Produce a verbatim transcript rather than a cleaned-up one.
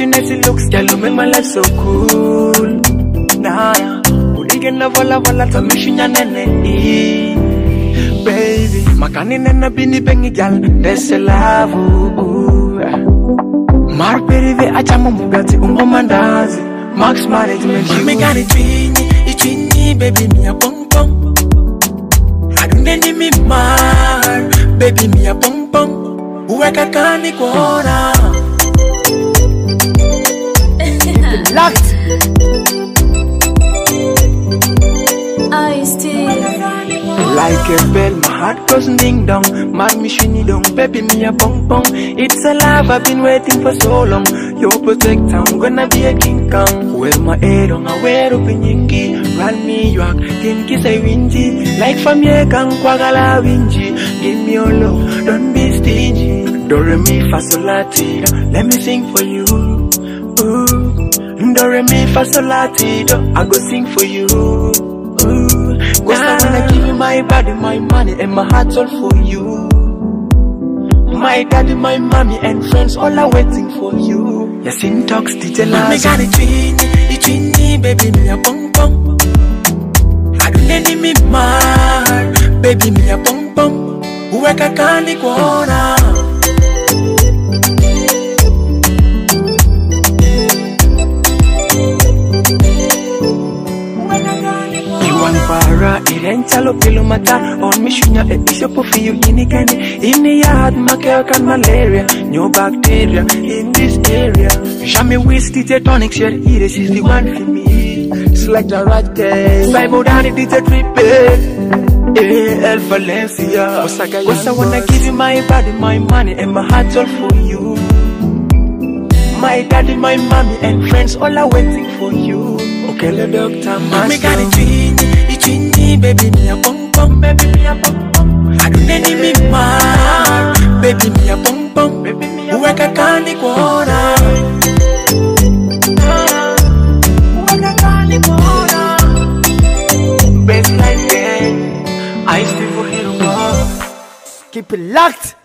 prettiness it looks, girl, you make my life so cool. Nah, ulige na vola vola tamishinya nene. Baby, makani nena bini bengi gal, dese lavu. Mar perive achamu mugati ungo mandazi. Max management, you me got it twinny, it twinny, baby me a pong pong. I don't need me mar, baby me a pong pong. Uweka kani kuona. Locked. I still like a bell, my heart goes ding dong. My mission dong, baby me a pong pong. It's a love I've been waiting for so long. You protect, I'm gonna be a king kong. Wear my head on, I wear up in yingi. Run me yak, kinki say wingy. Like from ye kang kwagala wingy. Give me your love, don't be stingy. Do re mi fa sol la ti do, let me sing for you. Ooh. Do re mi fa sol la ti do, I go sing for you. Ooh. Cause I wanna give you my body, my money, and my heart all for you. My daddy, my mommy, and friends all are waiting for you. Yes, in talks, D J Lazo. Me got it twinny, it twinny, baby, me a pong pong. I don't need me mar, baby, me a pong pong. Uweka kani kuona. Para irentalo pilumata on mishunya e bishopo for you inigani in the yard makel and malaria no bacteria in this area. Shami whiskey D J tonic share it is the one for me. Select the right day Bible down it D J triple eh El Valencia. Cause I wanna give you my body, my money, and my heart all for you. My daddy, my mommy, and friends all are waiting for you. Okay, the doctor, man. Me got it twinny, it twinny, baby, me a pong pong, baby, me a pong pong. I don't need me mar, baby, me a pong pong, baby, me a uweka kani kuona. Uweka kani kuona. Best like that, I still for hero. Keep it locked.